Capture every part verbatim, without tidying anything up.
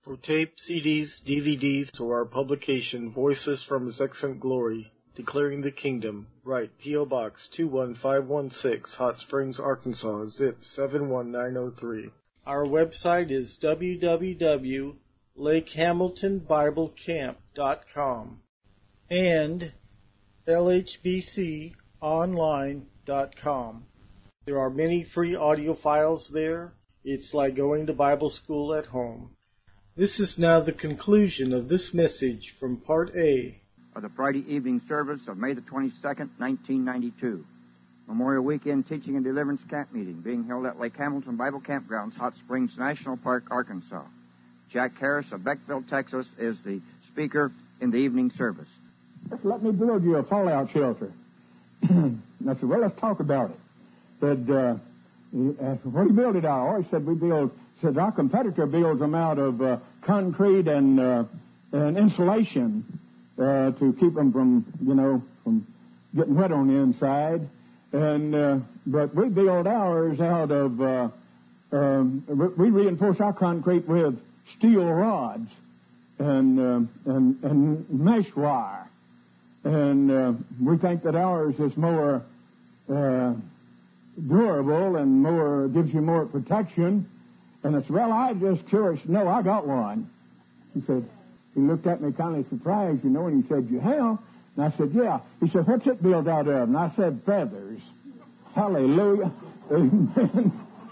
For tape, C Ds, D V Ds, to our publication, Voices from His Excellent Glory, Declaring the Kingdom, write P O. Box two one five one six, Hot Springs, Arkansas, zip seven one nine zero three. Our website is w w w dot lake hamilton bible camp dot com and l h b c online dot com. There are many free audio files there. It's like going to Bible school at home. This is now the conclusion of this message from Part A of the Friday evening service of May the twenty-second, nineteen ninety-two. Memorial Weekend Teaching and Deliverance Camp Meeting being held at Lake Hamilton Bible Campgrounds, Hot Springs National Park, Arkansas. Jack Harris of Beckville, Texas, is the speaker in the evening service. Just let me build you a fallout shelter. I said, well, let's talk about it. Said, uh, he asked, what do you build it out of? He said, we build, said, our competitor builds them out of uh, concrete and, uh, and insulation uh, to keep them from, you know, from getting wet on the inside. And, uh, but we build ours out of, uh, um, we reinforce our concrete with steel rods and, uh, and, and mesh wire. And uh, we think that ours is more uh, durable and more gives you more protection. And I said, well, I'm just curious to know. I got one. He said, he looked at me kind of surprised, you know, and he said, you have? And I said, yeah. He said, what's it built out of? And I said, feathers. Hallelujah. Amen.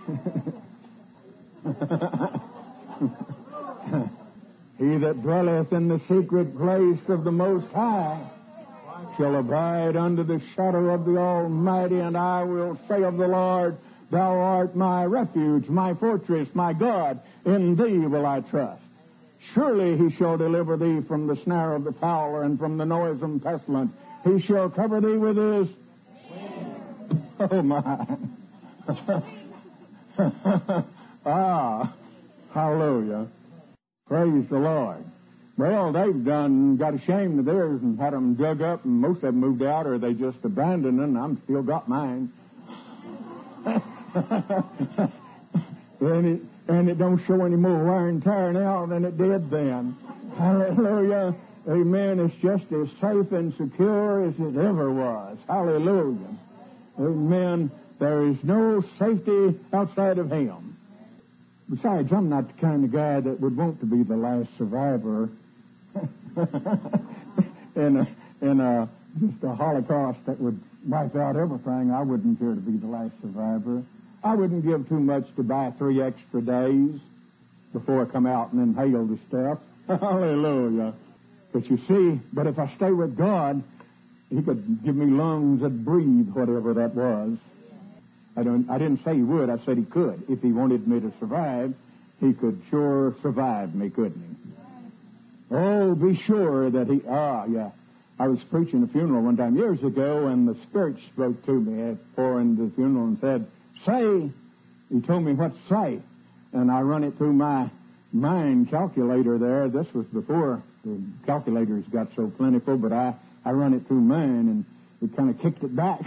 He that dwelleth in the secret place of the Most High shall abide under the shadow of the Almighty, and I will say of the Lord, Thou art my refuge, my fortress, my God, in Thee will I trust. Surely He shall deliver thee from the snare of the fowler and from the noisome pestilence. He shall cover thee with His... Oh, my. Ah, hallelujah. Praise the Lord. Well, they've done got ashamed of theirs and had them dug up, and most of them moved out, or they just abandoned them. I'm still got mine. and it and it don't show any more wear and tear now than it did then. Hallelujah. Amen. It's just as safe and secure as it ever was. Hallelujah. Amen. There is no safety outside of Him. Besides, I'm not the kind of guy that would want to be the last survivor in a, in a, just a Holocaust that would wipe out everything. I wouldn't care to be the last survivor. I wouldn't give too much to buy three extra days before I come out and inhale the stuff. Hallelujah. But you see, but if I stay with God, He could give me lungs that breathe whatever that was. I don't. I didn't say He would. I said He could. If He wanted me to survive, He could sure survive me, couldn't He? Oh, be sure that He... Ah, yeah. I was preaching a funeral one time years ago, and the Spirit spoke to me before in the funeral and said, say. He told me what to say. And I run it through my mind calculator there. This was before the calculators got so plentiful, but I, I run it through mine, and it kind of kicked it back.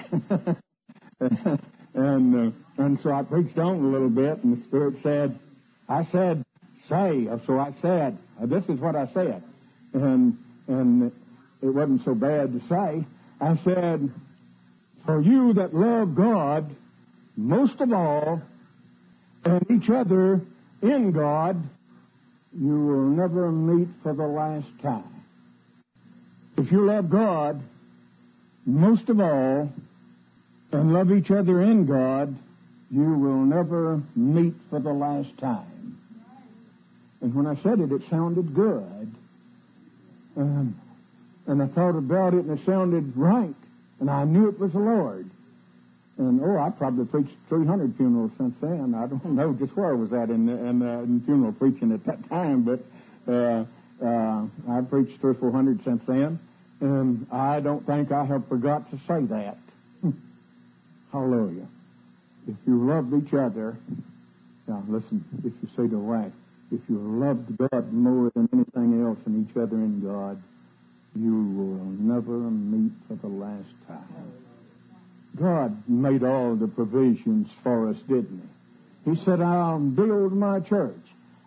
And uh, and so I preached on a little bit, and the Spirit said, I said, say. So I said, this is what I said. And and it wasn't so bad to say. I said, for you that love God most of all, and each other in God, you will never meet for the last time. If you love God most of all, and love each other in God, you will never meet for the last time. And when I said it, it sounded good. Um, and I thought about it, and it sounded right. And I knew it was the Lord. And, oh, I probably preached three hundred funerals since then. I don't know just where I was at in, in, uh, in funeral preaching at that time, but uh, uh, I've preached three or four hundred since then. And I don't think I have forgot to say that. Hallelujah. If you loved each other, now listen, if you say to wife, if you loved God more than anything else and each other in God, you will never meet for the last time. God made all the provisions for us, didn't He? He said, I'll build my church.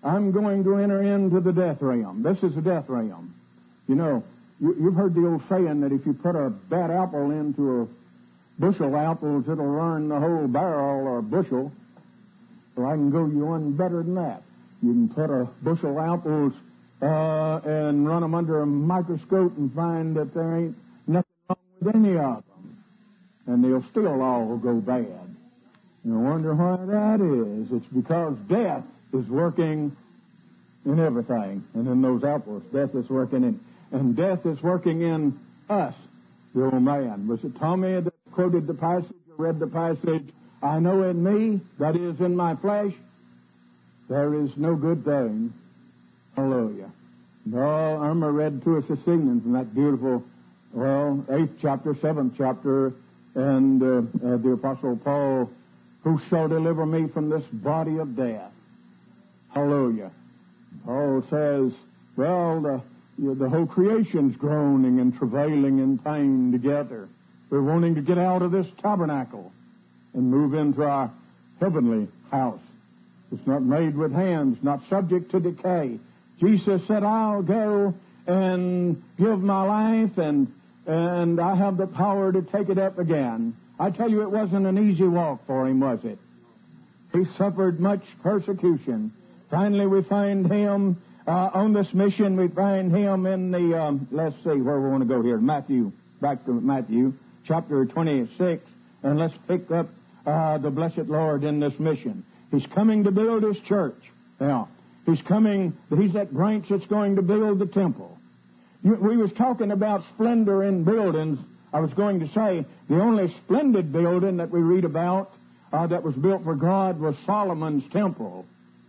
I'm going to enter into the death realm. This is the death realm. You know, you, you've heard the old saying that if you put a bad apple into a bushel of apples, it'll run the whole barrel or bushel. So I can go you one better than that. You can put a bushel of apples uh, and run them under a microscope and find that there ain't nothing wrong with any of them. And they'll still all go bad. You wonder why that is. It's because death is working in everything. And in those apples, death is working in. And death is working in us, the old man. Was it Tommy that quoted the passage or read the passage? I know in me, that is in my flesh, there is no good thing. Hallelujah. No, Irma read to us this evening from that beautiful, well, eighth chapter, seventh chapter, and uh, uh, the Apostle Paul, who shall deliver me from this body of death. Hallelujah. Paul says, well, the, you know, the whole creation's groaning and travailing in pain together. We're wanting to get out of this tabernacle and move into our heavenly house. It's not made with hands, not subject to decay. Jesus said, I'll go and give my life, and and I have the power to take it up again. I tell you, it wasn't an easy walk for him, was it? He suffered much persecution. Finally, we find him uh, on this mission. We find him in the, um, let's see where we want to go here. Matthew, back to Matthew, chapter twenty-six, and let's pick up uh, the blessed Lord in this mission. He's coming to build his church. Now, he's coming, he's that branch that's going to build the temple. You, we was talking about splendor in buildings. I was going to say the only splendid building that we read about uh, that was built for God was Solomon's temple.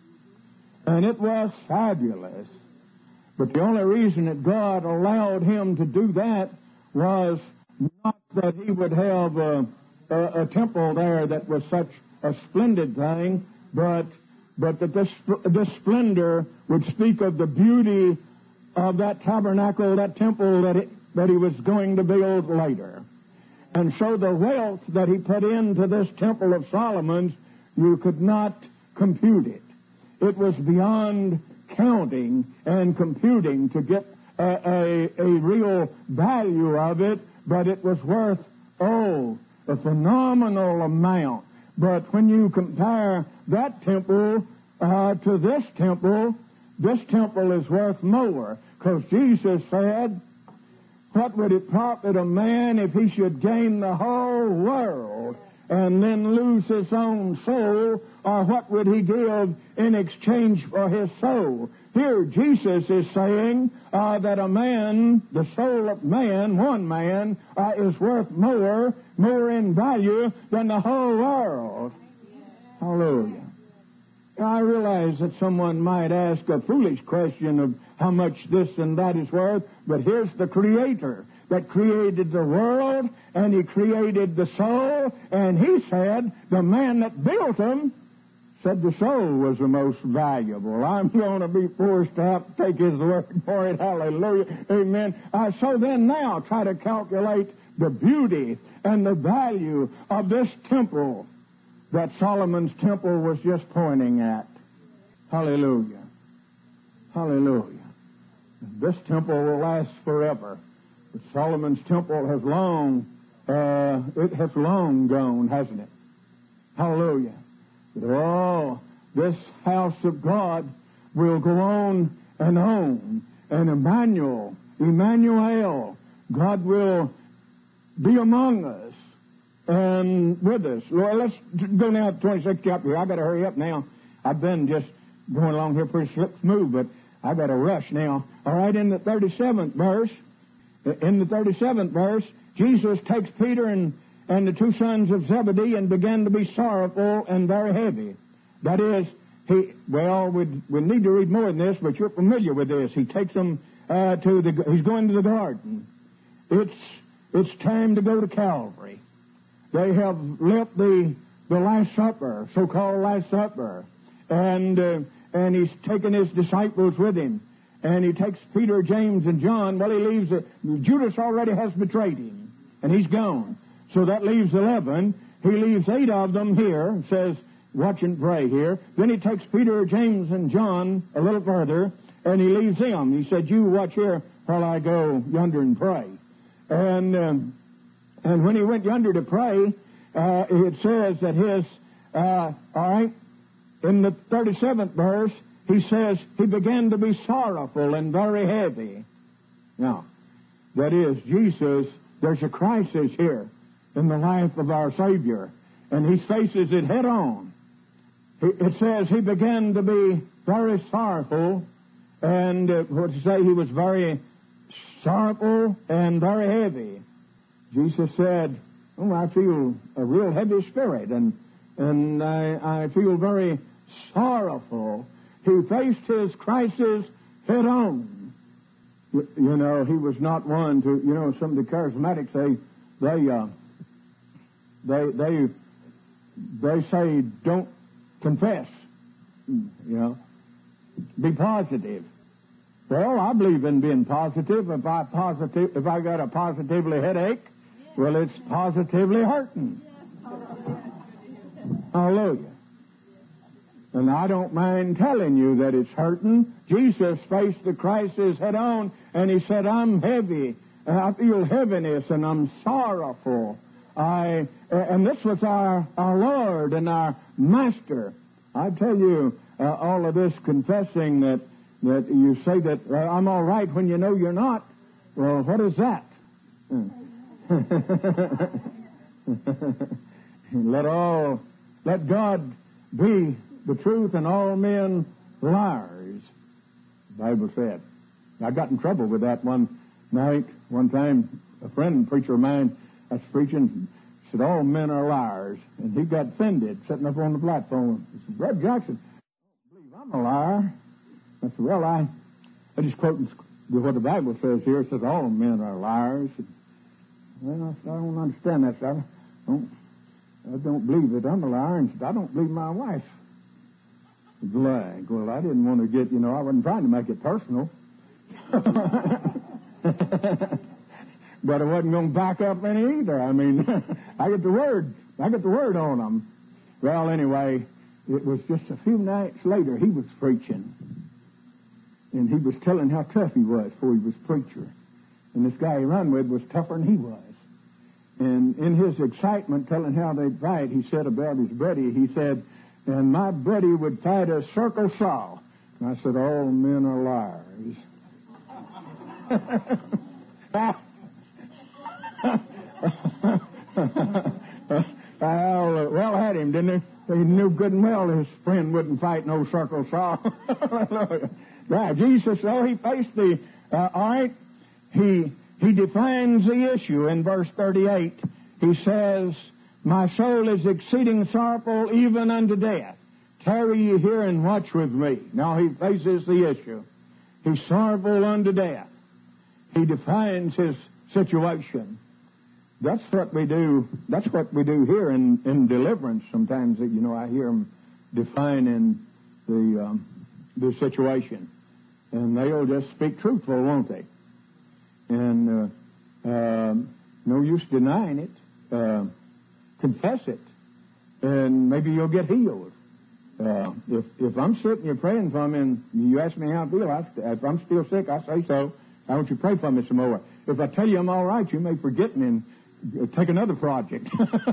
And it was fabulous. But the only reason that God allowed him to do that was not that he would have a, a, a temple there that was such a splendid thing, but but that this, this splendor would speak of the beauty of that tabernacle, that temple that, it, that he was going to build later. And so the wealth that he put into this temple of Solomon's, you could not compute it. It was beyond counting and computing to get a, a, a real value of it, but it was worth, oh, a phenomenal amount. But when you compare that temple uh, to this temple, this temple is worth more. Because Jesus said, what would it profit a man if he should gain the whole world and then lose his own soul? Or what would he give in exchange for his soul? Here Jesus is saying uh, that a man, the soul of man, one man, uh, is worth more, more in value than the whole world. Hallelujah. I realize that someone might ask a foolish question of how much this and that is worth, but here's the Creator that created the world, and he created the soul, and he said the man that built them said the soul was the most valuable. I'm going to be forced to have to take his word for it. Hallelujah. Amen. Uh, so then now try to calculate the beauty and the value of this temple that Solomon's temple was just pointing at. Hallelujah. Hallelujah. This temple will last forever. But Solomon's temple has long, uh, it has long gone, hasn't it? Hallelujah. Oh, this house of God will go on and on. And Emmanuel, Emmanuel, God will be among us and with us. Lord, let's go now to the twenty-sixth chapter here. I've got to hurry up now. I've been just going along here pretty smooth, but I've got to rush now. All right, in the thirty-seventh verse, in the thirty-seventh verse, Jesus takes Peter and and the two sons of Zebedee and began to be sorrowful and very heavy. That is, he, well, we we need to read more than this, but you're familiar with this. He takes them uh, to the, he's going to the garden. It's, it's time to go to Calvary. They have left the, the Last Supper, so-called Last Supper, and, uh, and he's taken his disciples with him. And he takes Peter, James, and John. Well, he leaves, uh, Judas already has betrayed him, and he's gone. So that leaves eleven. He leaves eight of them here and says, watch and pray here. Then he takes Peter, James, and John a little further, and he leaves them. He said, you watch here while I go yonder and pray. And um, and when he went yonder to pray, uh, it says that his, uh, all right, in the thirty-seventh verse, he says, he began to be sorrowful and very heavy. Now, that is, Jesus, there's a crisis here in the life of our Savior, and he faces it head on. It says he began to be very sorrowful, and uh, what to say, he was very sorrowful and very heavy. Jesus said, oh, I feel a real heavy spirit, and and I, I feel very sorrowful. He faced his crisis head on. You, you know, he was not one to, you know, some of the charismatics, they, they, uh, they, they, they say, don't confess, you know, be positive. Well, I believe in being positive. If I positive, if I got a positively headache, well, it's positively hurting. Hallelujah. And I don't mind telling you that it's hurting. Jesus faced the crisis head on, and he said, I'm heavy, and I feel heaviness, and I'm sorrowful. I and this was our, our Lord and our Master. I tell you, uh, all of this confessing that that you say that uh, I'm all right when you know you're not. Well, what is that? let all, let God be the truth and all men liars, the Bible said. I got in trouble with that one night. One time, a friend, preacher of mine, I was preaching, said, all men are liars. And he got offended, sitting up on the platform. He said, Brother Jackson, I don't believe I'm a liar. I said, well, I, I just quote what the Bible says here. It says all men are liars. And, well, I said, I don't understand that. I don't, I don't believe that I'm a liar. And said, I don't believe my wife is lying. Well, I didn't want to get, you know, I wasn't trying to make it personal. But I wasn't going to back up any either. I mean, I get the word. I get the word on them. Well, anyway, it was just a few nights later he was preaching. And he was telling how tough he was before he was preacher. And this guy he run with was tougher than he was. And in his excitement, telling how they'd fight, he said about his buddy, he said, and my buddy would fight a circle saw. And I said, all men are liars. well, well had him, didn't he? He knew good and well his friend wouldn't fight no circle saw. Right, Jesus, so he faced the, uh, all right, he, he defines the issue in verse thirty-eight. He says, my soul is exceeding sorrowful even unto death. Tarry ye here and watch with me. Now he faces the issue. He's sorrowful unto death. He defines his situation. That's what we do. That's what we do here in, in deliverance. Sometimes, you know, I hear them defining the um, the situation, and they'll just speak truthful, won't they? And uh, uh, no use denying it. Uh, confess it, and maybe you'll get healed. Uh, if if I'm sick and you're praying for me, and you ask me how I feel, I, if I'm still sick, I say so. I want you to pray for me some more. If I tell you I'm all right, you may forget me and take another project.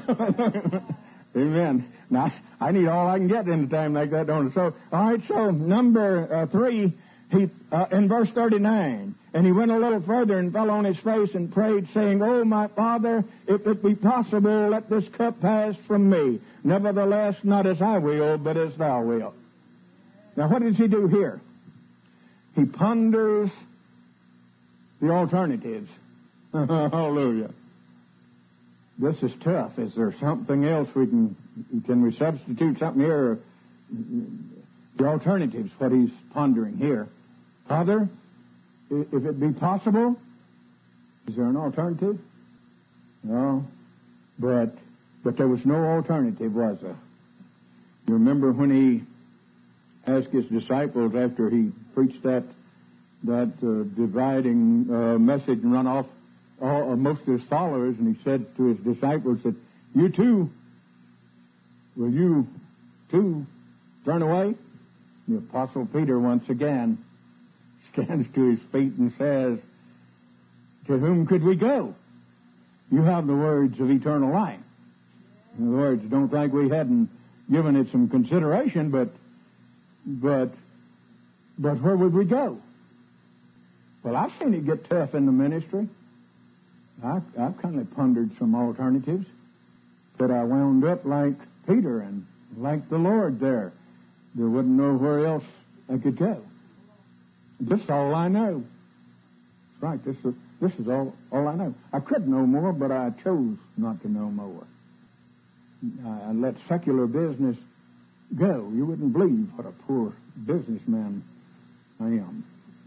Amen. Now, I need all I can get in a time like that, don't I? So, all right, so number uh, three, he uh, in verse thirty-nine, and he went a little further and fell on his face and prayed, saying, oh, my Father, if it be possible, let this cup pass from me. Nevertheless, not as I will, but as thou wilt. Now, what does he do here? He ponders the alternatives. Hallelujah. This is tough. Is there something else we can, can we substitute something here? The alternatives, what he's pondering here. Father, if it be possible, is there an alternative? No. But, but there was no alternative, was there? You remember when he asked his disciples after he preached that that uh, dividing uh, message and run off all, uh, most of his followers, and he said to his disciples that, you too, will you two turn away? The Apostle Peter once again stands to his feet and says, to whom could we go? You have the words of eternal life. In other words, don't think we hadn't given it some consideration, but but but where would we go? Well, I've seen it get tough in the ministry. I, I've kind of pondered some alternatives, but I wound up like Peter and like the Lord there. There wasn't nowhere else I could go. This is all I know. That's right. This is this is all all I know. I could know more, but I chose not to know more. I let secular business go. You wouldn't believe what a poor businessman I am.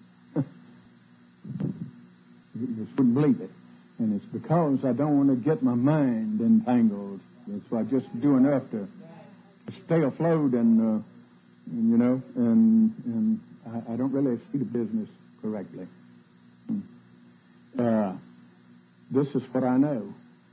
You just wouldn't believe it. And it's because I don't want to get my mind entangled. So I just do enough to, to stay afloat and, uh, and, you know, and and I, I don't really see the business correctly. Uh, this is what I know.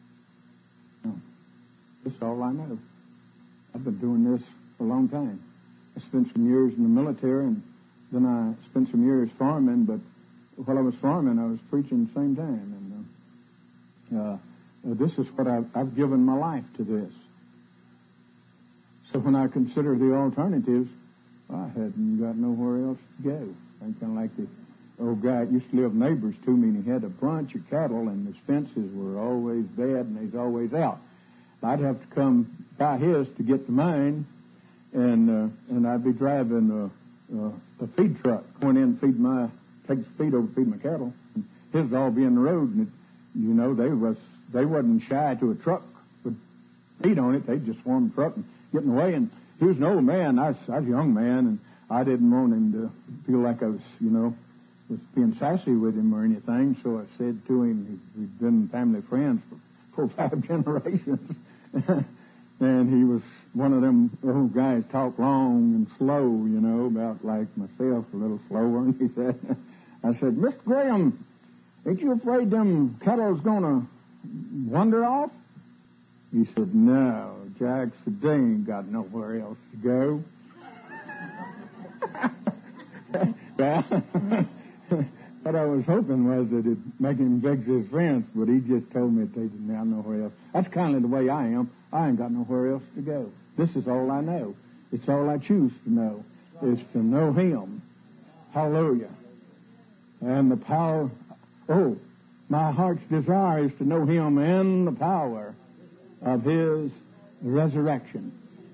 This is all I know. I've been doing this for a long time. I spent some years in the military, and then I spent some years farming, but while I was farming, I was preaching at the same time. And uh, uh, this is what I've, I've given my life to this. So when I consider the alternatives, I hadn't got nowhere else to go. I'm kind of like the old guy that used to live neighbors to me, and he had a bunch of cattle, and his fences were always bad, and he's always out. I'd have to come by his to get to mine, and uh, and I'd be driving a, a, a feed truck, going in and feed my, take the feed over, feed my cattle. And his would all be in the road, and it, you know they was they wasn't shy to a truck with feed on it. They'd just swarm the truck and get in the way. And he was an old man. I was, I was a young man, and I didn't want him to feel like I was, you know, was being sassy with him or anything. So I said to him, we'd been family friends for four or five generations. And he was one of them old guys, talk long and slow, you know, about like myself, a little slower. And he said, I said, Mister Graham, ain't you afraid them cattle's going to wander off? He said, no, Jack, they ain't got nowhere else to go. Well, what I was hoping was that it'd make him vex his friends, but he just told me that they didn't have nowhere else. That's kind of the way I am. I ain't got nowhere else to go. This is all I know. It's all I choose to know, is to know Him. Hallelujah. And the power, oh, my heart's desire is to know Him and the power of His resurrection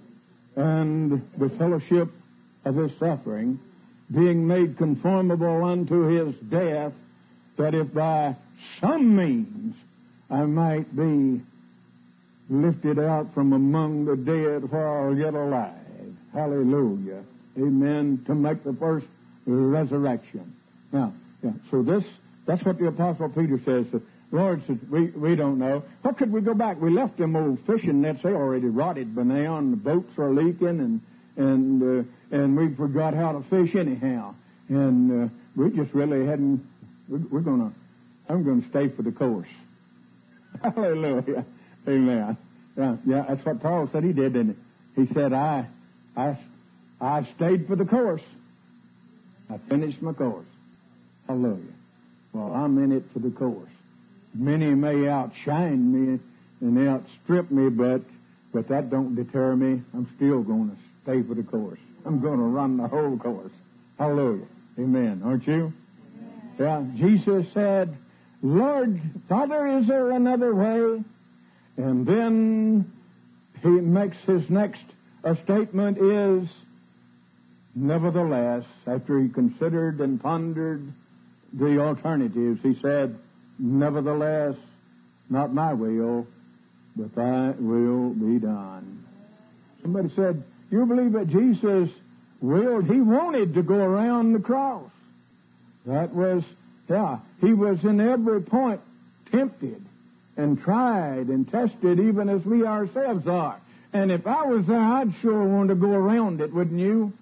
and the fellowship of His suffering, being made conformable unto His death, that if by some means I might be lifted out from among the dead while yet alive. Hallelujah. Amen. To make the first resurrection. Now, yeah, so this, that's what the Apostle Peter says. The Lord said, we, we don't know. What could we go back? We left them old fishing nets. They already rotted by now, and the boats are leaking, and and uh, and we forgot how to fish anyhow. And uh, we just really hadn't, we're, we're going to, I'm going to stay for the course. Hallelujah. Amen. Yeah, yeah, that's what Paul said he did, didn't he? He said, I, I, I stayed for the course. I finished my course. Hallelujah. Well, I'm in it for the course. Many may outshine me and outstrip me, but but that don't deter me. I'm still going to stay for the course. I'm going to run the whole course. Hallelujah. Amen. Aren't you? Amen. Yeah. Jesus said, Lord, Father, is there another way? And then he makes his next uh, statement is, nevertheless, after he considered and pondered the alternatives, he said, nevertheless, not my will, but thy will be done. Somebody said, you believe that Jesus willed, he wanted to go around the cross. That was, yeah, he was in every point tempted and tried and tested, even as we ourselves are. And if I was there, I'd sure want to go around it, wouldn't you?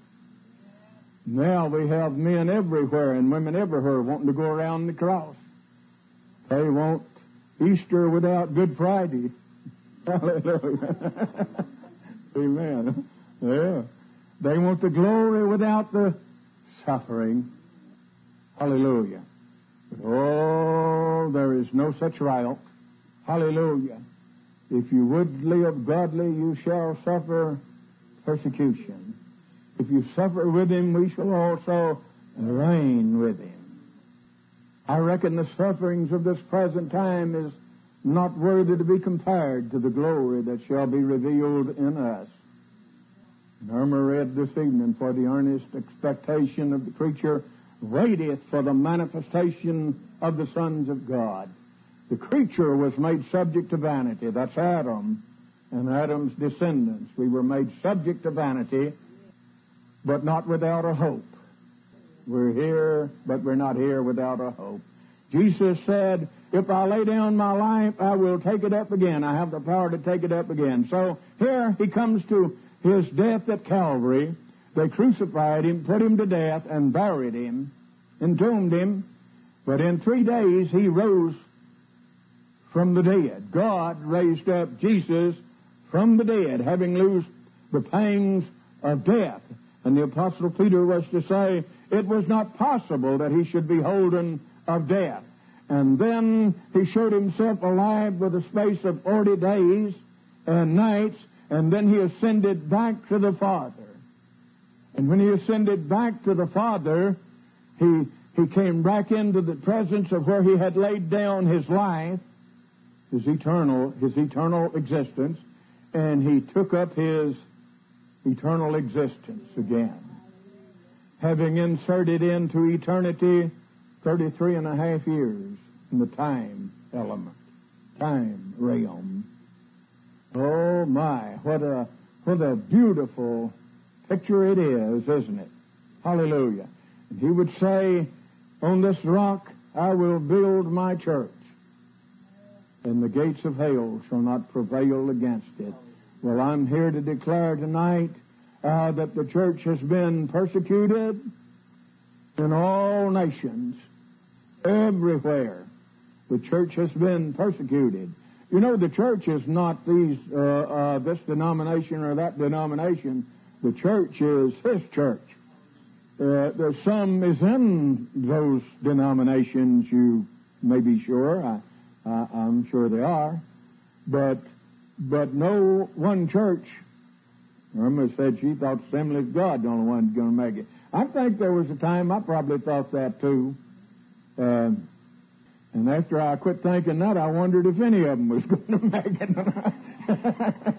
Now we have men everywhere and women everywhere wanting to go around the cross. They want Easter without Good Friday. Hallelujah. Amen. Yeah. They want the glory without the suffering. Hallelujah. But, oh, there is no such right. Hallelujah. If you would live godly, you shall suffer persecution. If you suffer with him, we shall also reign with him. I reckon the sufferings of this present time is not worthy to be compared to the glory that shall be revealed in us. And Irma read this evening, for the earnest expectation of the creature waiteth for the manifestation of the sons of God. The creature was made subject to vanity. That's Adam and Adam's descendants. We were made subject to vanity, but not without a hope. We're here, but we're not here without a hope. Jesus said, if I lay down my life, I will take it up again. I have the power to take it up again. So here he comes to his death at Calvary. They crucified him, put him to death, and buried him, entombed him. But in three days he rose from the dead. God raised up Jesus from the dead, having loosed the pangs of death. And the Apostle Peter was to say, it was not possible that he should be holden of death. And then he showed himself alive for the space of forty days and nights, and then he ascended back to the Father. And when he ascended back to the Father, he, he came back into the presence of where he had laid down his life, his eternal, his eternal existence, and he took up his eternal existence again, having inserted into eternity thirty-three and a half years in the time element, time realm. Oh my, what a what a beautiful picture it is, isn't it? Hallelujah. And he would say, on this rock I will build my church, and the gates of hell shall not prevail against it. Well, I'm here to declare tonight uh, that the church has been persecuted in all nations, everywhere. The church has been persecuted. You know, the church is not these uh, uh, this denomination or that denomination. The church is His church. Uh, there's some is in those denominations, you may be sure. I, I, I'm sure they are. But but no one church. Irma said she thought Assembly of God the only one going to make it. I think there was a time I probably thought that too. Uh, and after I quit thinking that, I wondered if any of them was going to make it.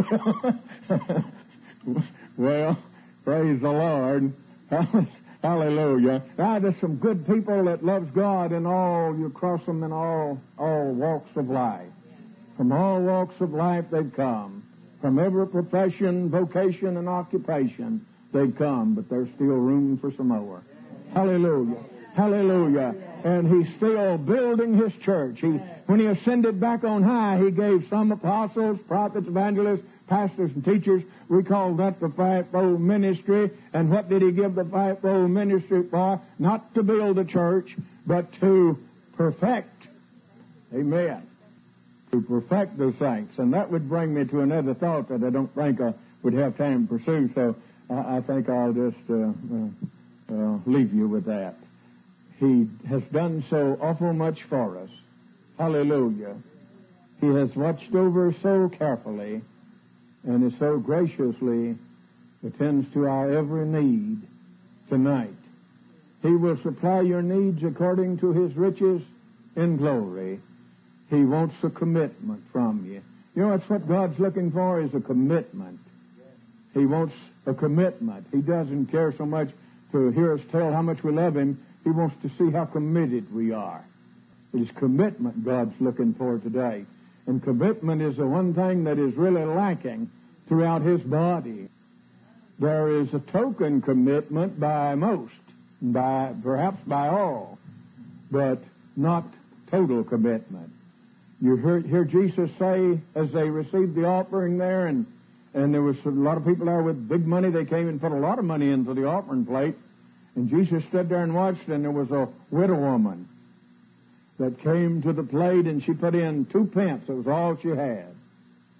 well, well, praise the Lord. Hallelujah. Now, there's some good people that loves God in all, you cross them in all, all walks of life. From all walks of life they've come. From every profession, vocation, and occupation they've come, but there's still room for some more. Hallelujah. Hallelujah. And he's still building his church. He, when he ascended back on high, he gave some apostles, prophets, evangelists, pastors, and teachers. We call that the fivefold ministry. And what did he give the fivefold ministry for? Not to build a church, but to perfect. Amen. To perfect the saints. And that would bring me to another thought that I don't think I would have time to pursue, so I, I think I'll just uh, uh, uh, leave you with that. He has done so awful much for us. Hallelujah. He has watched over so carefully and is so graciously attends to our every need tonight. He will supply your needs according to His riches in glory. He wants a commitment from you. You know, that's what God's looking for, is a commitment. He wants a commitment. He doesn't care so much to hear us tell how much we love Him. He wants to see how committed we are. It is commitment God's looking for today. And commitment is the one thing that is really lacking throughout His body. There is a token commitment by most, by perhaps by all, but not total commitment. You heard, hear Jesus say, as they received the offering there, and, and there was a lot of people there with big money. They came and put a lot of money into the offering plate. And Jesus stood there and watched, and there was a widow woman that came to the plate, and she put in two pence. It was all she had.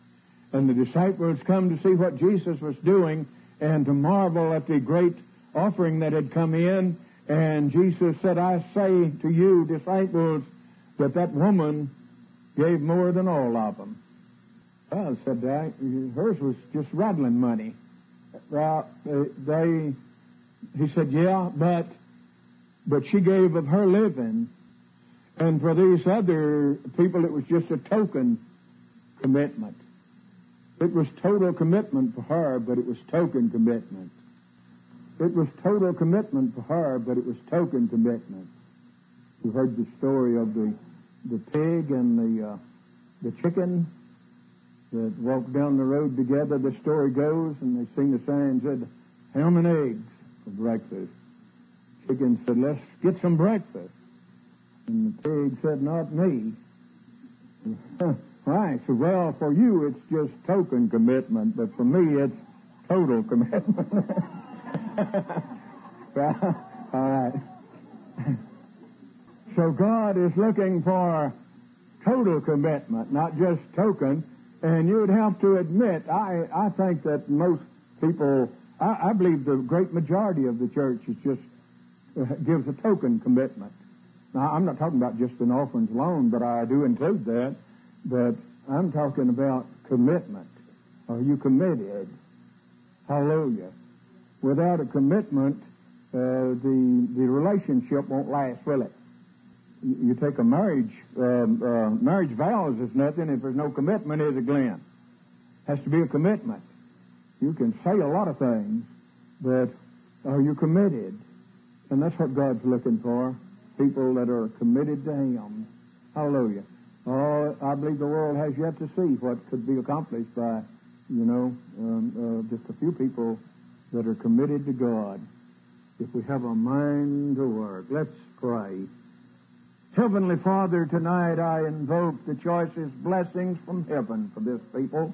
and the disciples come to see what Jesus was doing and to marvel at the great offering that had come in. And Jesus said, I say to you, disciples, that that woman gave more than all of them. Well, said I, hers was just rattling money. Well, they, he said, yeah, but, but she gave of her living. And for these other people, it was just a token commitment. It was total commitment for her, but it was token commitment. It was total commitment for her, but it was token commitment. You heard the story of the the pig and the uh, the chicken that walked down the road together. The story goes, and they sing the sign, said, ham and eggs for breakfast. Chicken said, let's get some breakfast. And the pig said, not me. Right. So, well, for you it's just token commitment, but for me it's total commitment. Well, all right. So God is looking for total commitment, not just token. And you would have to admit, I, I think that most people, I, I believe the great majority of the church is just uh, gives a token commitment. Now, I'm not talking about just an offerings alone, but I do include that. But I'm talking about commitment. Are you committed? Hallelujah. Without a commitment, uh, the the relationship won't last, will it? You take a marriage, um, uh, marriage vows is nothing if there's no commitment, is it, Glenn? Has to be a commitment. You can say a lot of things, but are you committed? And that's what God's looking for, people that are committed to Him. Hallelujah. Oh, I believe the world has yet to see what could be accomplished by, you know, um, uh, just a few people that are committed to God. If we have a mind to work, let's pray. Heavenly Father, tonight I invoke the choicest blessings from heaven for this people.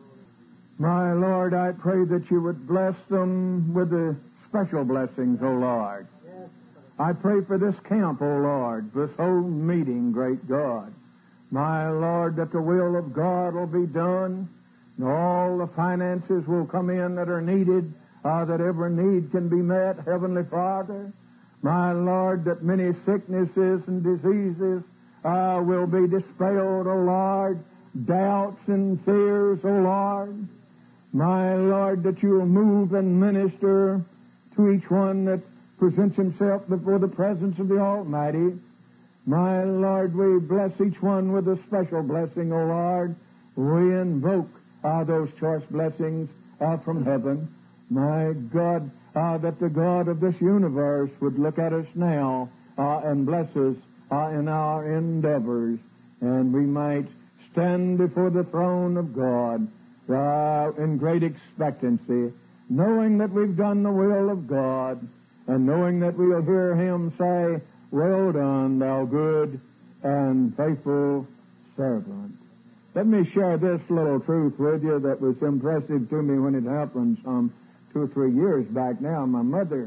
My Lord, I pray that you would bless them with the special blessings, O Lord. I pray for this camp, O Lord, this whole meeting, great God. My Lord, that the will of God will be done, and all the finances will come in that are needed, uh, that every need can be met, Heavenly Father. My Lord, that many sicknesses and diseases uh, will be dispelled, O Lord, doubts and fears, O Lord. My Lord, that you will move and minister to each one that presents himself before the presence of the Almighty. My Lord, we bless each one with a special blessing, O Lord. We invoke uh, those choice blessings uh, from heaven. My God, uh, that the God of this universe would look at us now uh, and bless us uh, in our endeavors, and we might stand before the throne of God uh, in great expectancy, knowing that we've done the will of God, and knowing that we'll hear Him say, well done, thou good and faithful servant. Let me share this little truth with you that was impressive to me when it happened some two or three years back now. My mother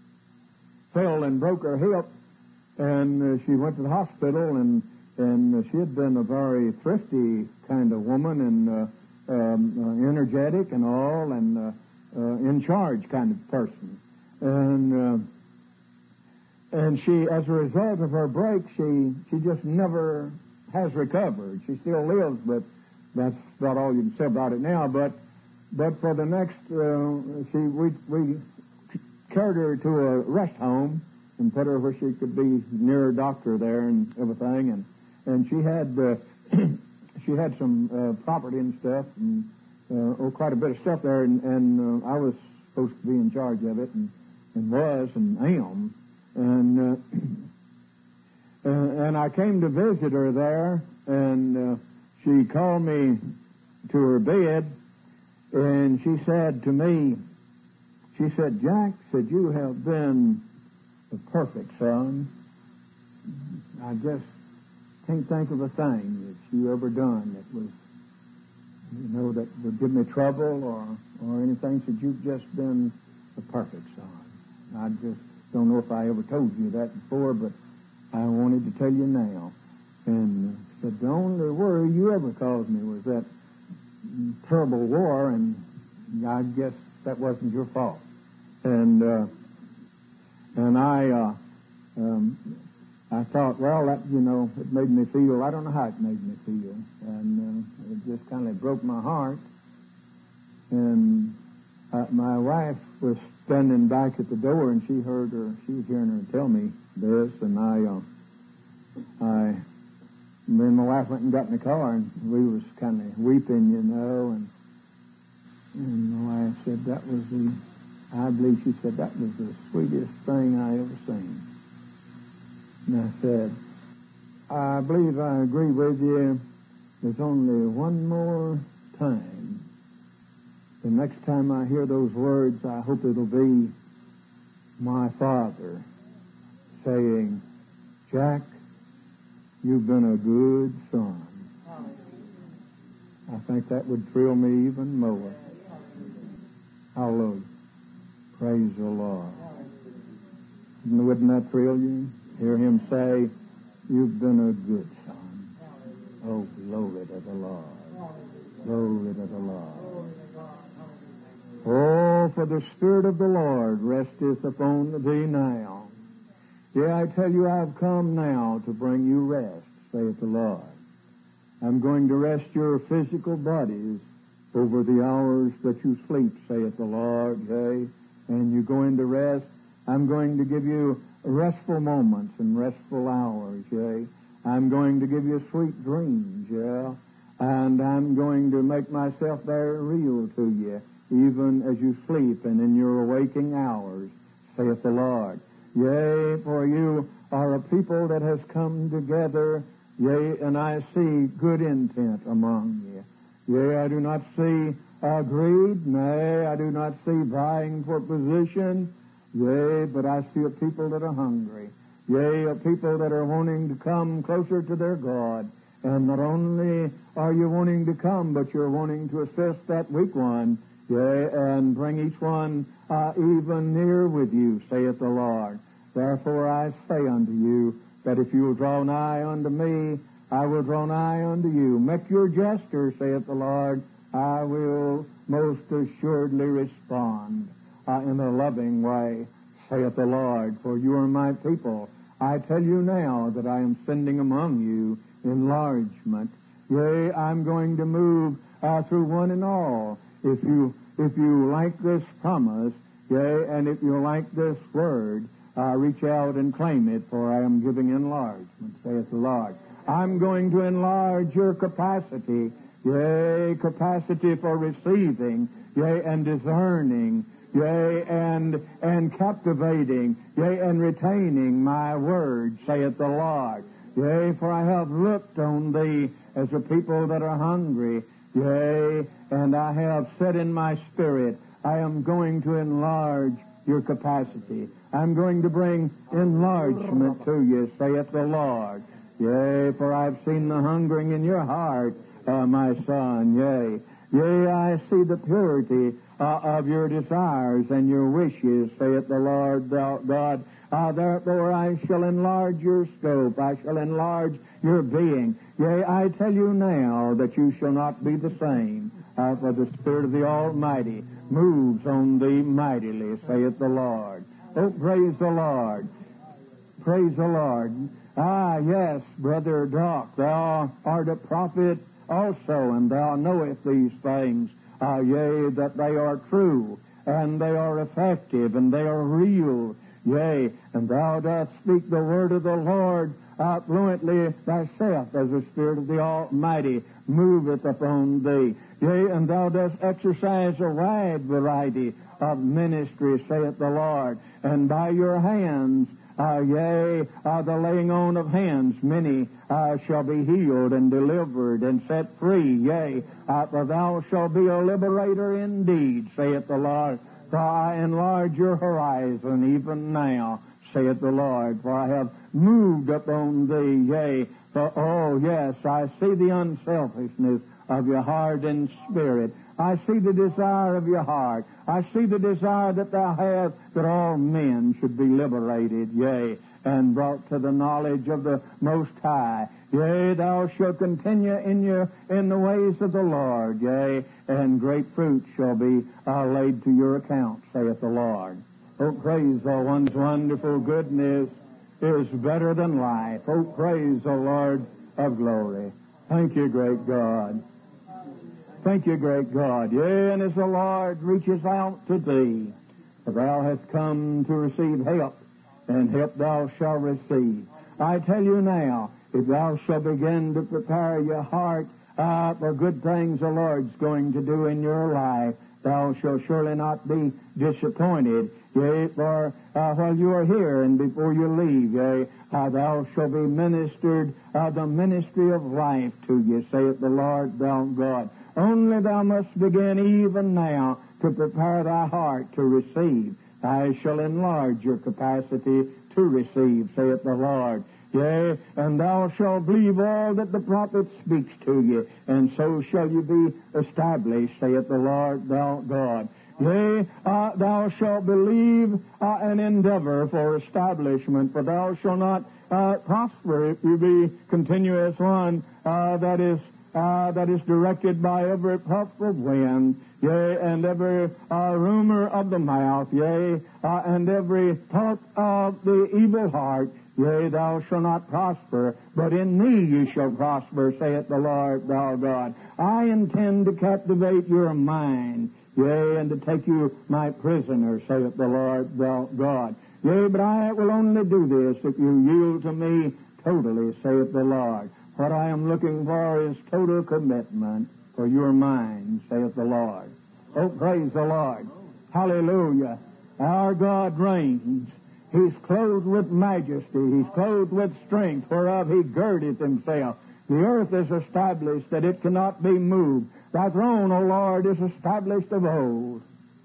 fell and broke her hip, and uh, she went to the hospital, and, and uh, she had been a very thrifty kind of woman, and uh, um, uh, energetic and all, and uh, uh, in charge kind of person. And... Uh, And she, as a result of her break, she she just never has recovered. She still lives, but that's about all you can say about it now. But but for the next, uh, she we we carried her to a rest home and put her where she could be near a doctor there and everything. And and she had uh, she had some uh, property and stuff, and uh, oh, quite a bit of stuff there. And, and uh, I was supposed to be in charge of it, and, and was and am. And, uh, and and I came to visit her there, and uh, she called me to her bed, and she said to me, she said, Jack, said, you have been the perfect son. I just can't think of a thing that you ever done that was, you know, that would give me trouble or, or anything. Said, you've just been the perfect son. I just don't know if I ever told you that before, but I wanted to tell you now. And uh, said, the only worry you ever caused me was that terrible war, and I guess that wasn't your fault. And uh, and I uh, um, I thought, well, that, you know, it made me feel, I don't know how it made me feel, and uh, it just kind of broke my heart. And uh, my wife was standing back at the door, and she heard her, she was hearing her tell me this, and I, uh, I, me and my wife went and got in the car, and we was kind of weeping, you know, and, and my wife said that was the, I believe she said that was the sweetest thing I ever seen. And I said, I believe I agree with you. There's only one more time. The next time I hear those words, I hope it'll be my father saying, Jack, you've been a good son. I think that would thrill me even more. Hallelujah. Praise the Lord. Wouldn't that thrill you? Hear him say, you've been a good son. Oh, glory to the Lord. Glory to the Lord. Oh, for the Spirit of the Lord resteth upon thee now. Yea, I tell you, I've come now to bring you rest, saith the Lord. I'm going to rest your physical bodies over the hours that you sleep, saith the Lord. Yea, and you go into rest. I'm going to give you restful moments and restful hours, yea. I'm going to give you sweet dreams, yeah. And I'm going to make myself very real to you, even as you sleep and in your waking hours, saith the Lord. Yea, for you are a people that has come together, yea, and I see good intent among you. Yea, I do not see uh, greed, nay, I do not see vying for position, yea, but I see a people that are hungry. Yea, a people that are wanting to come closer to their God. And not only are you wanting to come, but you're wanting to assist that weak one, yea, and bring each one uh, even near with you, saith the Lord. Therefore I say unto you, that if you will draw nigh unto me, I will draw nigh unto you. Make your gesture, saith the Lord. I will most assuredly respond uh, in a loving way, saith the Lord. For you are my people. I tell you now that I am sending among you enlargement. Yea, I'm going to move uh, through one and all. If you if you like this promise, yea, and if you like this word, uh, reach out and claim it, for I am giving enlargement, saith the Lord. I'm going to enlarge your capacity, yea, capacity for receiving, yea, and discerning, yea, and and captivating, yea, and retaining my word, saith the Lord. Yea, for I have looked on thee as a people that are hungry, yea, and I have said in my spirit, I am going to enlarge your capacity. I'm going to bring enlargement to you, saith the Lord. Yea, for I've seen the hungering in your heart, uh, my son, yea. Yea, I see the purity uh, of your desires and your wishes, saith the Lord thou God. Uh, therefore I shall enlarge your scope. I shall enlarge your being. Yea, I tell you now that you shall not be the same. Uh, for the Spirit of the Almighty moves on thee mightily, saith the Lord. Oh, praise the Lord. Praise the Lord. Ah, yes, Brother Doc, thou art a prophet also, and thou knowest these things. Ah, yea, that they are true, and they are effective, and they are real. Yea, and thou dost speak the word of the Lord uh, fluently thyself, as the Spirit of the Almighty moveth upon thee. Yea, and thou dost exercise a wide variety of ministry, saith the Lord. And by your hands, uh, yea, uh, the laying on of hands, many uh, shall be healed and delivered and set free. Yea, uh, for thou shalt be a liberator indeed, saith the Lord. For I enlarge your horizon even now, saith the Lord. For I have moved upon thee, yea. For, oh, yes, I see the unselfishness of your heart and spirit. I see the desire of your heart. I see the desire that thou hast that all men should be liberated, yea. and brought to the knowledge of the Most High. Yea, thou shalt continue in your in the ways of the Lord. Yea, and great fruit shall be uh, laid to your account, saith the Lord. Oh, praise the one's wonderful goodness is better than life. Oh, praise the Lord of glory. Thank you, great God. Thank you, great God. Yea, and as the Lord reaches out to thee, for thou hast come to receive help, and help thou shalt receive. I tell you now, if thou shalt begin to prepare your heart uh, for good things the Lord's going to do in your life, thou shalt surely not be disappointed. Yea, for uh, while you are here and before you leave, yea, uh, thou shalt be ministered uh, the ministry of life to you, saith the Lord thou God. Only thou must begin even now to prepare thy heart to receive. I shall enlarge your capacity to receive, saith the Lord. Yea, and thou shalt believe all that the prophet speaks to you, and so shall you be established, saith the Lord thou God. Yea, uh, thou shalt believe uh, and endeavor for establishment, for thou shalt not uh, prosper if you be continuous one uh, that is uh, that is directed by every puff of wind, yea, and every uh, rumor of the mouth, yea, uh, and every thought of the evil heart. Yea, thou shalt not prosper, but in me you shall prosper, saith the Lord thou God. I intend to captivate your mind, yea, and to take you my prisoner, saith the Lord thou God. Yea, but I will only do this if you yield to me totally, saith the Lord. What I am looking for is total commitment for your mind, saith the Lord. Oh, praise the Lord. Hallelujah. Our God reigns. He's clothed with majesty. He's clothed with strength, whereof he girdeth himself. The earth is established that it cannot be moved. Thy throne, O Lord, is established of old.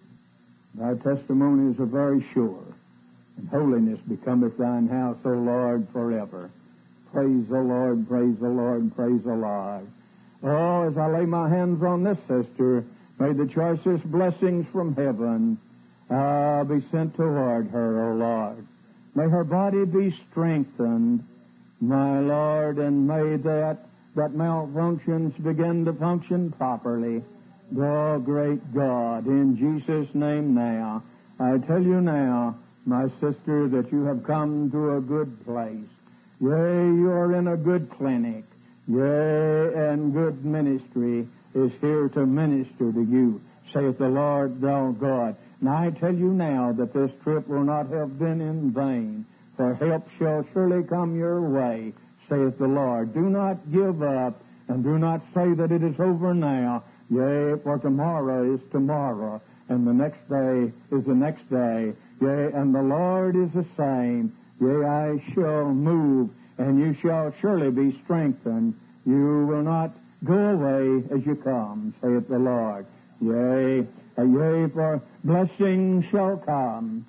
Thy testimonies are very sure, and holiness becometh thine house, O Lord, forever. Praise the Lord, praise the Lord, praise the Lord. Oh, as I lay my hands on this sister, may the choicest blessings from heaven uh, be sent toward her, O Lord. May her body be strengthened, my Lord, and may that that malfunctions begin to function properly. Oh, great God, in Jesus' name now, I tell you now, my sister, that you have come to a good place. Yea, you are in a good clinic. Yea, and good ministry is here to minister to you, saith the Lord thou God. And I tell you now that this trip will not have been in vain, for help shall surely come your way, saith the Lord. Do not give up, and do not say that it is over now. Yea, for tomorrow is tomorrow, and the next day is the next day. Yea, and the Lord is the same. Yea, I shall move, and you shall surely be strengthened. You will not go away as you come, saith the Lord. Yea, yea, for blessing shall come.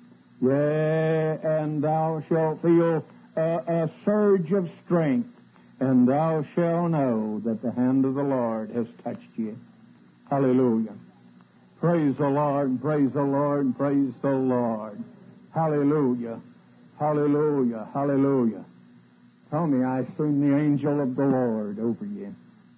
Yea, and thou shalt feel a, a surge of strength, and thou shalt know that the hand of the Lord has touched you. Hallelujah. Praise the Lord, praise the Lord, praise the Lord. Hallelujah, hallelujah, hallelujah. Tell me, I seen the angel of the Lord over you.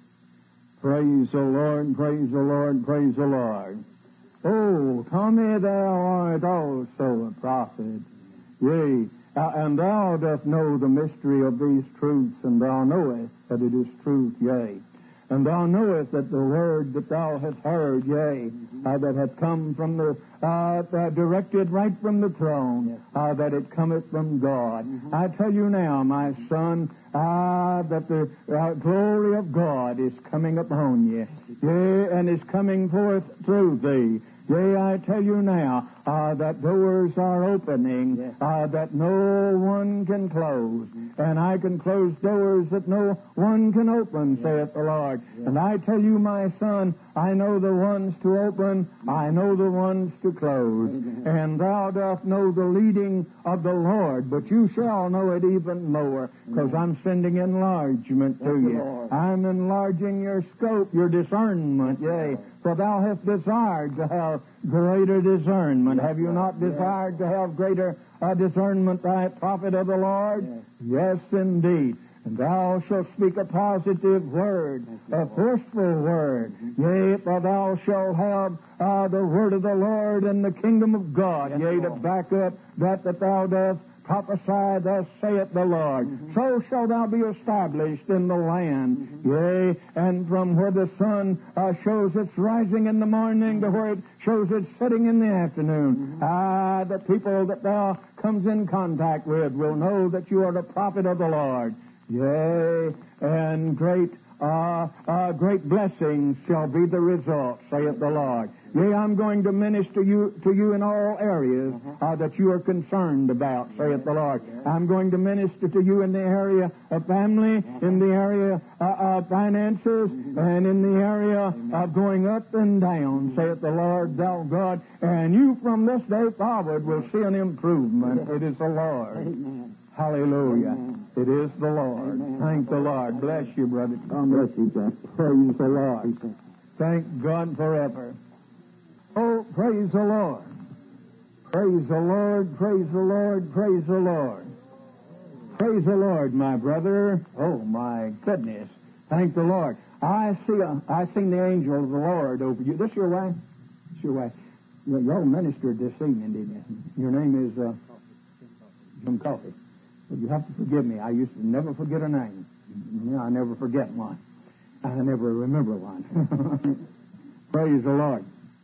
Praise the Lord, praise the Lord, praise the Lord. Oh, Tommy, thou art also a prophet. Yea, and thou dost know the mystery of these truths, and thou knowest that it is truth, yea. And thou knowest that the word that thou hast heard, yea, uh, that hath come from the, uh, uh, directed right from the throne, uh, that it cometh from God. Mm-hmm. I tell you now, my son, uh, that the uh, glory of God is coming upon you, yea, and is coming forth through thee. Yea, I tell you now, uh, that doors are opening, yes. uh, that no one can close. Mm-hmm. And I can close doors that no one can open, yes. saith the Lord. Yes. And I tell you, my son, I know the ones to open, mm-hmm. I know the ones to close. Mm-hmm. And thou dost know the leading of the Lord, but you shall know it even more, because mm-hmm. I'm sending enlargement to you. Lord. I'm enlarging your scope, your discernment, yea. For thou hast desired to have greater discernment. Yes, have you not desired yes. to have greater uh, discernment, thy prophet of the Lord? Yes, yes indeed. And thou shalt speak a positive word, a forceful word. Yea, for thou shalt have uh, the word of the Lord and the kingdom of God. Yes, yea, to back up that that thou dost prophesy, thus saith the Lord. Mm-hmm. So shall thou be established in the land. Mm-hmm. Yea, and from where the sun uh, shows its rising in the morning mm-hmm. to where it shows its setting in the afternoon. Mm-hmm. Ah, the people that thou comes in contact with will know that you are the prophet of the Lord. Yea, and great, uh, uh, great blessings shall be the result, saith the Lord. Yea, I'm going to minister you to you in all areas uh, that you are concerned about, saith the Lord. I'm going to minister to you in the area of family, in the area uh, of finances, and in the area of going up and down, saith the Lord, thou God. And you from this day forward will see an improvement. It is the Lord. Hallelujah. Amen. It is the Lord. Amen. Thank the Lord. Bless you, brother. God bless you, Jack. Praise the Lord. Thank God forever. Oh, praise the Lord. Praise the Lord. Praise the Lord. Praise the Lord. Praise the Lord, my brother. Oh, my goodness. Thank the Lord. I see a, I seen the angel of the Lord over you. This your wife? This your wife. You all ministered this evening, didn't you? Your name is uh, Jim Coffey. Well, you have to forgive me. I used to never forget a name. You know, I never forget one. I never remember one. Praise the Lord.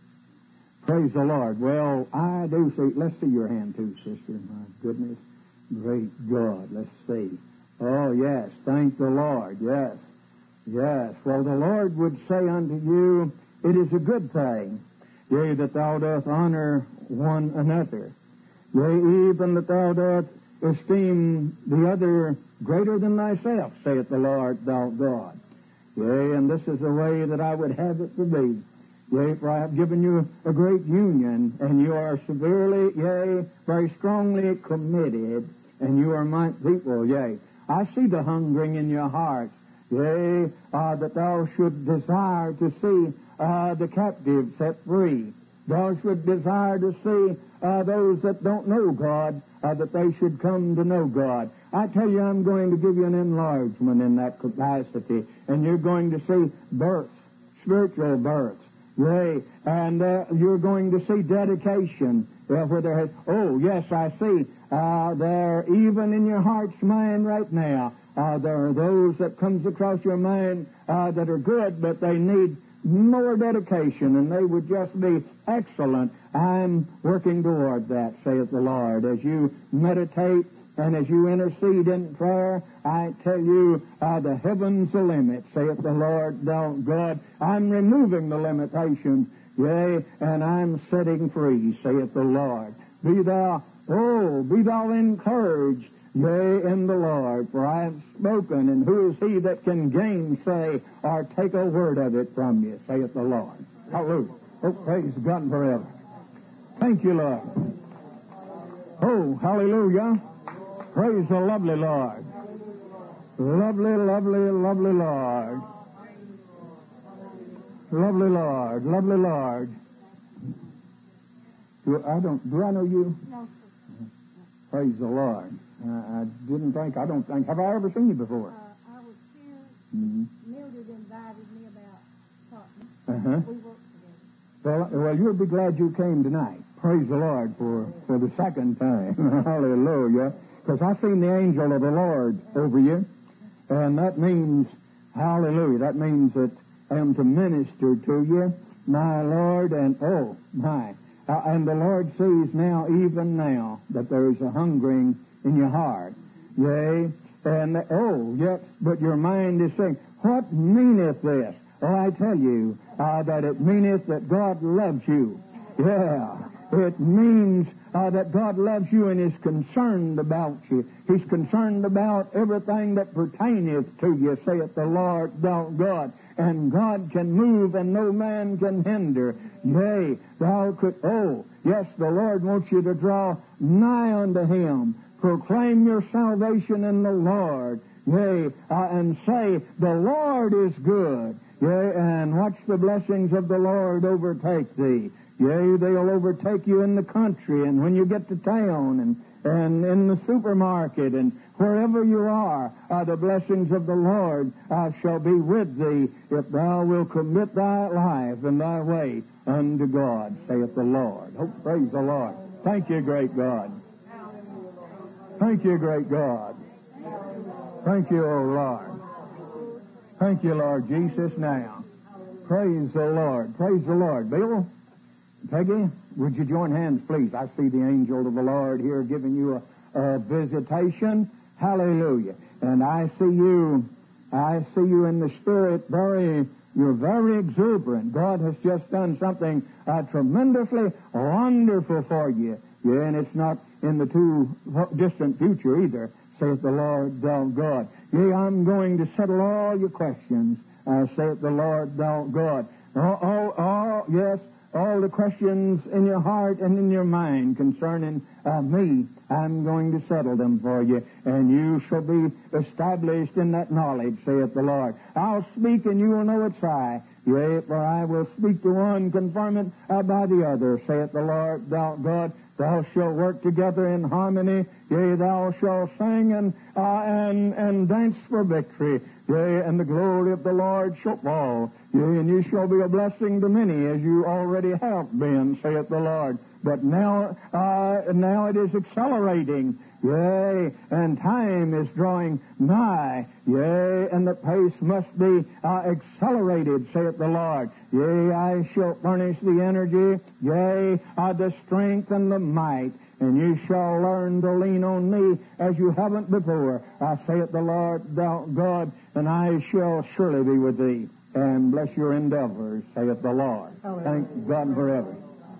Praise the Lord. Well, I do see. Let's see your hand too, sister. My goodness. Great God. Let's see. Oh, yes. Thank the Lord. Yes. Yes. Well, the Lord would say unto you, it is a good thing, yea, that thou dost honor one another. Yea, even that thou dost esteem the other greater than thyself, saith the Lord, thou God. Yea, and this is the way that I would have it to be. Yea, for I have given you a great union, and you are severely, yea, very strongly committed, and you are my people, yea. I see the hungering in your hearts, yea, uh, that thou should desire to see uh, the captive set free. Thou should desire to see uh, those that don't know God, uh, that they should come to know God. I tell you, I'm going to give you an enlargement in that capacity, and you're going to see births, spiritual births. Yea, and uh, you're going to see dedication, uh, where there has, oh, yes, I see, uh, there, even in your heart's mind right now, uh, there are those that comes across your mind uh, that are good, but they need more dedication, and they would just be excellent. I'm working toward that, saith the Lord. As you meditate and as you intercede in prayer, I tell you, uh, the heaven's the limit, saith the Lord, thou God. I'm removing the limitations, yea, and I'm setting free, saith the Lord. Be thou, oh, be thou encouraged, yea, in the Lord, for I have spoken, and who is he that can gainsay or take a word of it from you, saith the Lord. Hallelujah. Oh, praise God forever. Thank you, Lord. Oh, hallelujah. Praise the lovely Lord. Lovely, lovely, lovely Lord. Lovely Lord, lovely Lord. Do I don't do I know you? No. Praise the Lord. Uh, I didn't think, I don't think, have I ever seen you before? Uh, I was here. Mm-hmm. Mildred invited me about something. Uh-huh. We worked together. Well, well, you'll be glad you came tonight. Praise the Lord for, for the second time. Hallelujah. Because I've seen the angel of the Lord over you. And that means, hallelujah, that means that I am to minister to you, my Lord, and oh, my. Uh, and the Lord sees now, even now, that there is a hungering in your heart. Yea, and, oh, yes, but your mind is saying, what meaneth this? Oh, I tell you, uh, that it meaneth that God loves you. Yeah, it means uh, that God loves you and is concerned about you. He's concerned about everything that pertaineth to you, saith the Lord, thou God. And God can move and no man can hinder. Yea, thou could, oh, yes, the Lord wants you to draw nigh unto Him. Proclaim your salvation in the Lord. Yea, uh, and say, the Lord is good. Yea, and watch the blessings of the Lord overtake thee. Yea, they'll overtake you in the country and when you get to town and and in the supermarket and wherever you are, uh, the blessings of the Lord uh, shall be with thee if thou wilt commit thy life and thy way unto God, saith the Lord. Oh, praise the Lord. Thank you, great God. Thank you, great God. Thank you, O Lord. Thank you, Lord Jesus, now. Praise the Lord. Praise the Lord. Bill, Peggy, would you join hands, please? I see the angel of the Lord here giving you a, a visitation. Hallelujah. And I see you, I see you in the Spirit very, you're very exuberant. God has just done something uh, tremendously wonderful for you. Yeah, and it's not in the too distant future either, saith the Lord thou God. Yea, I'm going to settle all your questions, uh, saith the Lord thou God. All, all, all, yes, all the questions in your heart and in your mind concerning uh, me, I'm going to settle them for you, and you shall be established in that knowledge, saith the Lord. I'll speak, and you will know it's I. Yea, for I will speak to one, confirm it uh, by the other, saith the Lord thou God. Thou shalt work together in harmony. Yea, thou shalt sing and uh, and and dance for victory. Yea, and the glory of the Lord shall fall. Yea, and you shall be a blessing to many, as you already have been, saith the Lord. But now, uh, now it is accelerating. Yea, and time is drawing nigh. Yea, and the pace must be uh, accelerated, saith the Lord. Yea, I shall furnish the energy, yea, uh, the strength and the might, and you shall learn to lean on me as you haven't before. I saith the Lord thou God, and I shall surely be with thee, and bless your endeavors, saith the Lord. Hallelujah. Thank God forever.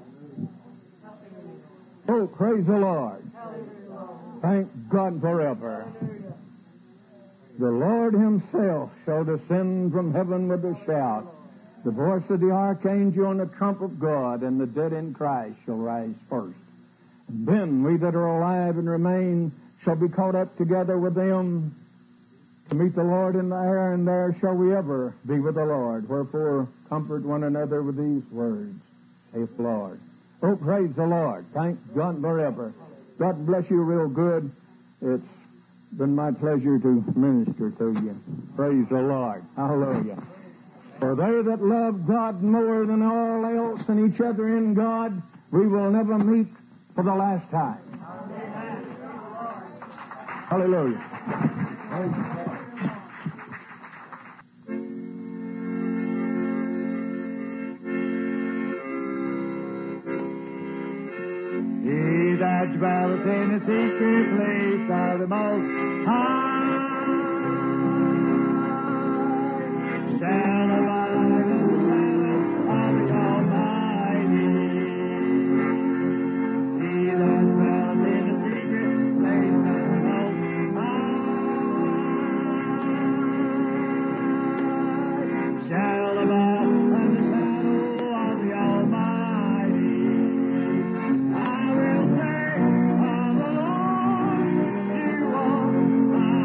Oh, praise the Lord. Hallelujah. Thank God forever. Hallelujah. The Lord himself shall descend from heaven with a shout. The voice of the archangel and the trump of God, and the dead in Christ shall rise first. And then we that are alive and remain shall be caught up together with them to meet the Lord in the air, and there shall we ever be with the Lord. Wherefore, comfort one another with these words, saith the Lord. Oh, praise the Lord. Thank God forever. God bless you real good. It's been my pleasure to minister to you. Praise the Lord. Hallelujah. For they that love God more than all else and each other in God, we will never meet for the last time. Hallelujah. He that dwelleth in a secret place of the Most High shall abide in the shadow of the Almighty. He that dwelleth in a secret place of the Most High shall abide in the shadow of the Almighty. I will say of the Lord, you are my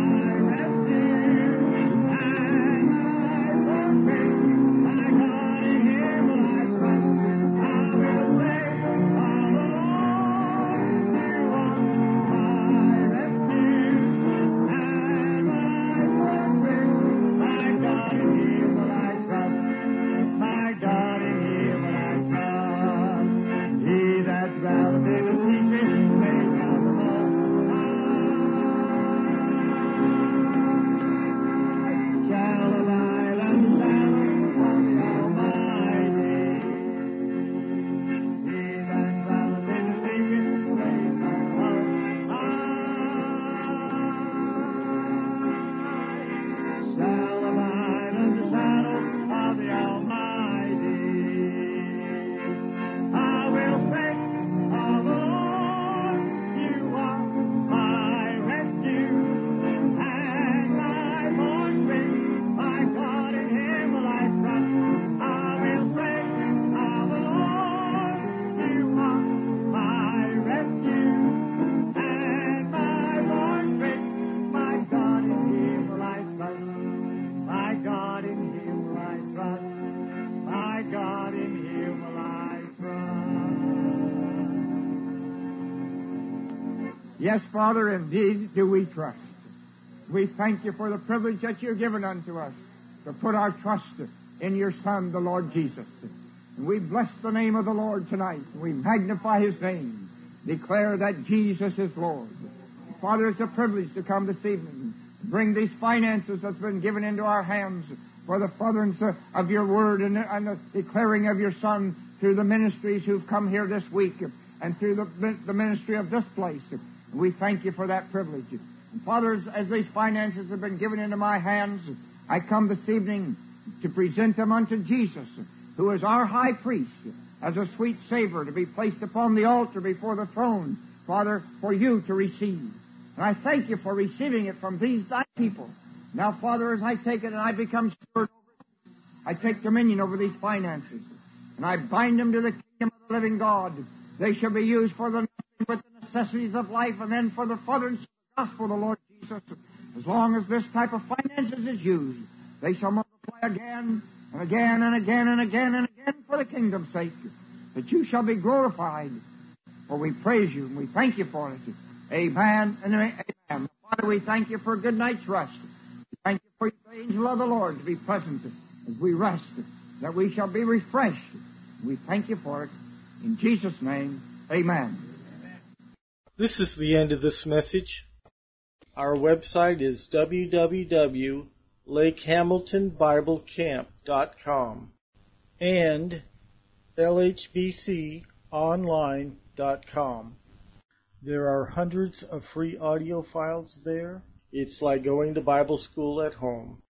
Yes, Father, indeed do we trust. We thank you for the privilege that you've given unto us to put our trust in your Son, the Lord Jesus. And we bless the name of the Lord tonight. We magnify his name. Declare that Jesus is Lord. Father, it's a privilege to come this evening, bring these finances that's been given into our hands for the furtherance of your word and, and the declaring of your Son through the ministries who've come here this week and through the, the ministry of this place. And we thank you for that privilege. And Father, as, as these finances have been given into my hands, I come this evening to present them unto Jesus, who is our high priest, as a sweet savor to be placed upon the altar before the throne, Father, for you to receive. And I thank you for receiving it from these thy people. Now, Father, as I take it and I become steward over it, I take dominion over these finances, and I bind them to the kingdom of the living God. They shall be used for the nothing but the necessities of life, and then for the furtherance of the gospel of the Lord Jesus. As long as this type of finances is used, they shall multiply again and again and again and again and again for the kingdom's sake, that you shall be glorified. For we praise you and we thank you for it. Amen and amen. Father, we thank you for a good night's rest. We thank you for the angel of the Lord to be present as we rest, that we shall be refreshed. We thank you for it. In Jesus' name, amen. This is the end of this message. Our website is w w w dot lake hamilton bible camp dot com and l h b c online dot com. There are hundreds of free audio files there. It's like going to Bible school at home.